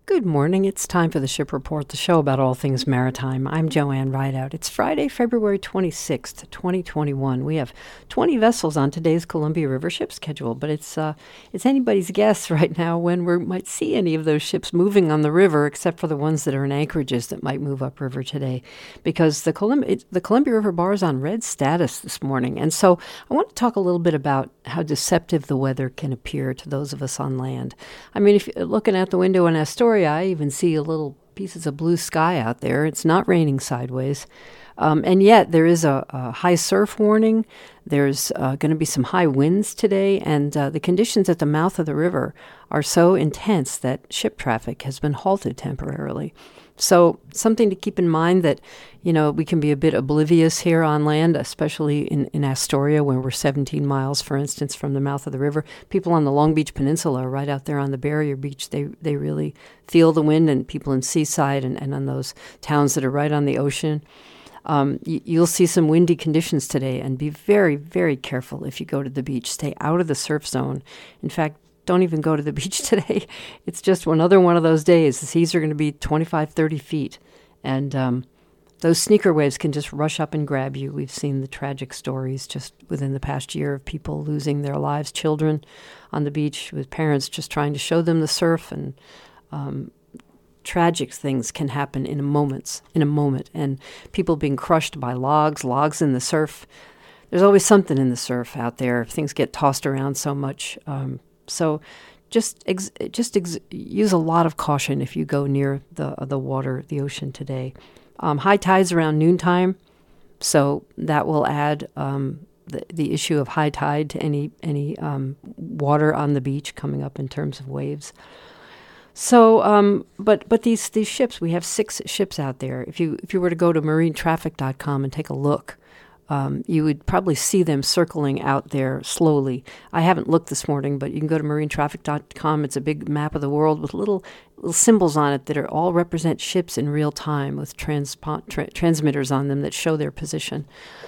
Good morning. It's time for the Ship Report, the show about all things maritime. I'm Joanne Rideout. It's Friday, February 26th, 2021. We have 20 vessels on today's Columbia River ship schedule, but it's anybody's guess right now when we might see any of those ships moving on the river, except for the ones that are in anchorages that might move upriver today, because the Columbia River bar is on red status this morning. And so I want to talk a little bit about how deceptive the weather can appear to those of us on land. I mean, if you're looking out the window in Astoria, I even see a little pieces of blue sky out there. It's not raining sideways. And yet there is a high surf warning. There's going to be some high winds today. And the conditions at the mouth of the river are so intense that ship traffic has been halted temporarily. So something to keep in mind that, we can be a bit oblivious here on land, especially in Astoria, where we're 17 miles, for instance, from the mouth of the river. People on the Long Beach Peninsula, right out there on the barrier beach, they really feel the wind, and people in Seaside and on those towns that are right on the ocean. You'll see some windy conditions today, and be very, very careful if you go to the beach. Stay out of the surf zone. In fact, don't even go to the beach today. It's just another one of those days. The seas are going to be 25, 30 feet. And those sneaker waves can just rush up and grab you. We've seen the tragic stories just within the past year of people losing their lives, children on the beach with parents just trying to show them the surf. And tragic things can happen in a moment. And people being crushed by logs in the surf. There's always something in the surf out there. Things get tossed around so much. So just use a lot of caution if you go near the water, the ocean today. High tides around noontime, so that will add the issue of high tide to any water on the beach coming up in terms of waves. So, but these ships, we have 6 ships out there. If you were to go to marinetraffic.com and take a look, you would probably see them circling out there slowly. I haven't looked this morning, but you can go to marinetraffic.com. It's a big map of the world with little symbols on it that are all represent ships in real time with transmitters on them that show their position.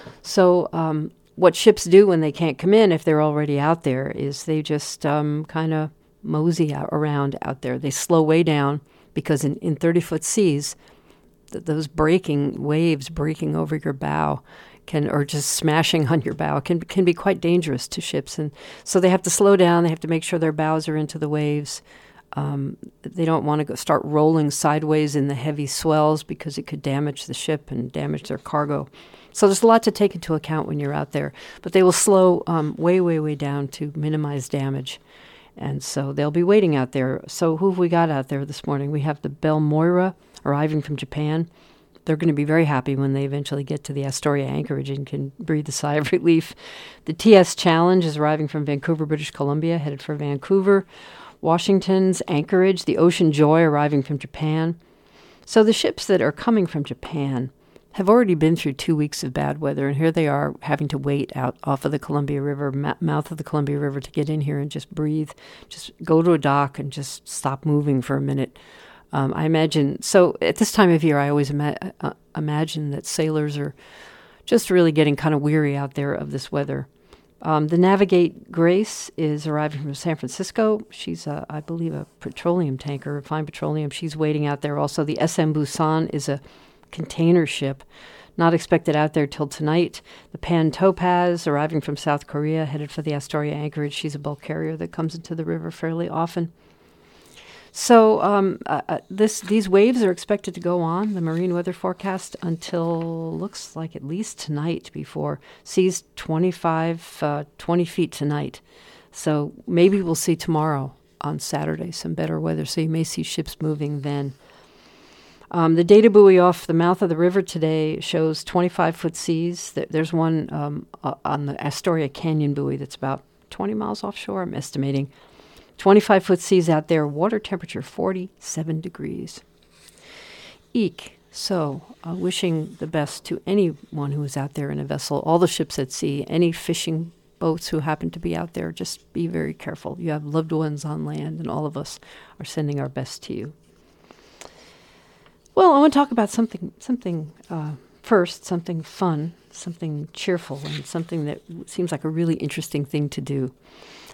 So what ships do when they can't come in, if they're already out there, is they just kind of mosey around out there. They slow way down because in 30-foot seas, those waves breaking over your bow or just smashing on your bow can be quite dangerous to ships. And so they have to slow down. They have to make sure their bows are into the waves. They don't want to start rolling sideways in the heavy swells because it could damage the ship and damage their cargo. So there's a lot to take into account when you're out there. But they will slow way, way, way down to minimize damage. And so they'll be waiting out there. So who have we got out there this morning? We have the Belle Moira arriving from Japan. They're going to be very happy when they eventually get to the Astoria anchorage and can breathe a sigh of relief. The TS Challenge is arriving from Vancouver, British Columbia, headed for Vancouver. Washington's Anchorage, the Ocean Joy, arriving from Japan. So the ships that are coming from Japan have already been through 2 weeks of bad weather, and here they are having to wait out off of the Columbia River, mouth of the Columbia River, to get in here and just breathe. Just go to a dock and just stop moving for a minute. I imagine, so at this time of year, I always imagine that sailors are just really getting kind of weary out there of this weather. The Navigate Grace is arriving from San Francisco. She's, I believe, a petroleum tanker, refined petroleum. She's waiting out there also. The SM Busan is a container ship, not expected out there till tonight. The Pan Topaz, arriving from South Korea, headed for the Astoria anchorage. She's a bulk carrier that comes into the river fairly often. So these waves are expected to go on, the marine weather forecast, until looks like at least tonight, before seas 20 feet tonight. So maybe we'll see tomorrow on Saturday some better weather. So you may see ships moving then. The data buoy off the mouth of the river today shows 25-foot seas. There's one on the Astoria Canyon buoy that's about 20 miles offshore, I'm estimating. 25-foot seas out there, water temperature 47 degrees. Eek. So, wishing the best to anyone who is out there in a vessel, all the ships at sea, any fishing boats who happen to be out there, just be very careful. You have loved ones on land, and all of us are sending our best to you. Well, I want to talk about something first, something fun, something cheerful, and something that seems like a really interesting thing to do.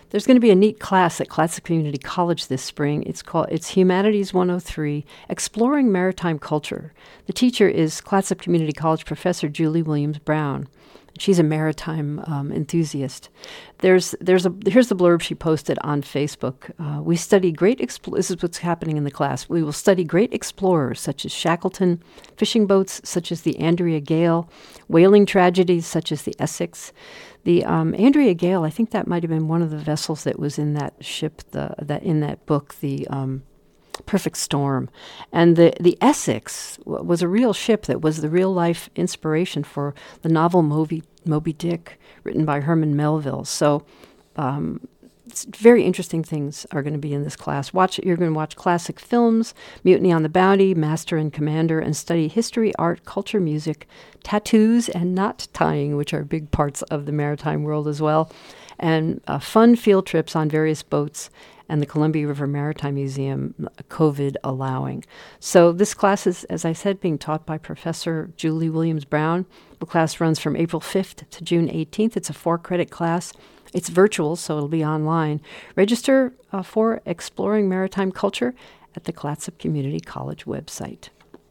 There's going to be a neat class at Classic Community College this spring. It's Humanities 103, Exploring Maritime Culture. The teacher is Classic Community College professor Julie Williams Brown. She's a maritime enthusiast. Here's the blurb she posted on Facebook. We study this is what's happening in the class. We will study great explorers such as Shackleton, fishing boats such as the Andrea Gale, whaling tragedies such as the Essex. The Andrea Gale, I think that might have been one of the vessels that was in that ship, in that book, the Perfect Storm. And the Essex was a real ship that was the real-life inspiration for the novel Moby Dick, written by Herman Melville. So very interesting things are going to be in this class. You're going to watch classic films, Mutiny on the Bounty, Master and Commander, and study history, art, culture, music, tattoos, and knot tying, which are big parts of the maritime world as well, and fun field trips on various boats, and the Columbia River Maritime Museum, COVID allowing. So this class is, as I said, being taught by Professor Julie Williams Brown. The class runs from April 5th to June 18th. It's a 4-credit class. It's virtual, so it'll be online. Register for Exploring Maritime Culture at the Clatsop Community College website.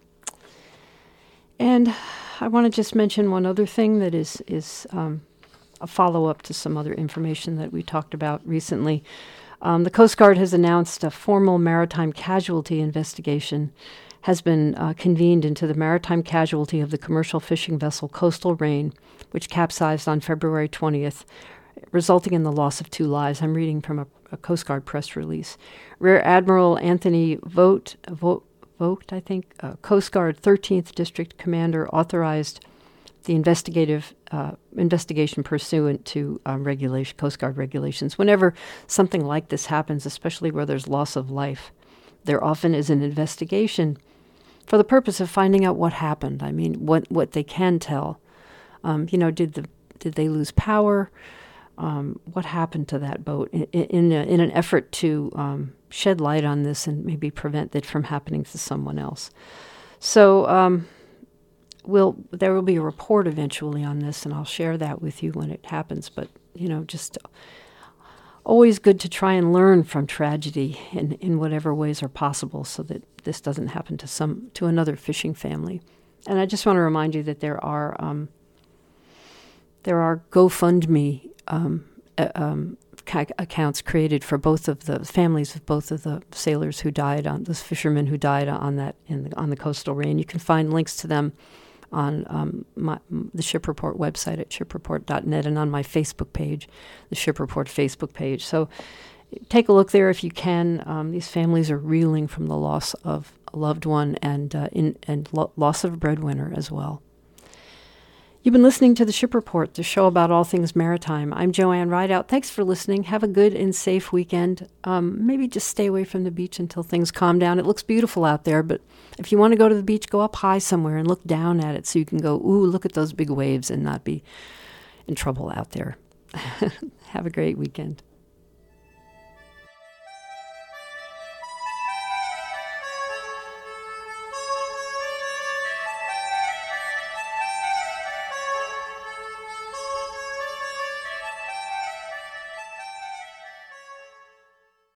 And I want to just mention one other thing that is a follow-up to some other information that we talked about recently. The Coast Guard has announced a formal maritime casualty investigation has been convened into the maritime casualty of the commercial fishing vessel Coastal Rain, which capsized on February 20th, resulting in the loss of 2 lives. I'm reading from a Coast Guard press release. Rear Admiral Anthony Vogt, I think, Coast Guard 13th District Commander, authorized the investigation pursuant to Coast Guard regulations. Whenever something like this happens, especially where there's loss of life, there often is an investigation for the purpose of finding out what happened. I mean, what they can tell. Did they lose power? What happened to that boat? In an effort to shed light on this and maybe prevent it from happening to someone else. So there will be a report eventually on this, and I'll share that with you when it happens. But, just always good to try and learn from tragedy in whatever ways are possible so that this doesn't happen to another fishing family. And I just want to remind you that there are GoFundMe accounts created for both of the families of both of the sailors who died those fishermen who died on the Coastal Rain. You can find links to them on the Ship Report website at shipreport.net and on my Facebook page, the Ship Report Facebook page. So take a look there if you can. These families are reeling from the loss of a loved one and loss of a breadwinner as well. You've been listening to the Ship Report, the show about all things maritime. I'm Joanne Rideout. Thanks for listening. Have a good and safe weekend. Maybe just stay away from the beach until things calm down. It looks beautiful out there, but if you want to go to the beach, go up high somewhere and look down at it so you can go, ooh, look at those big waves and not be in trouble out there. Have a great weekend.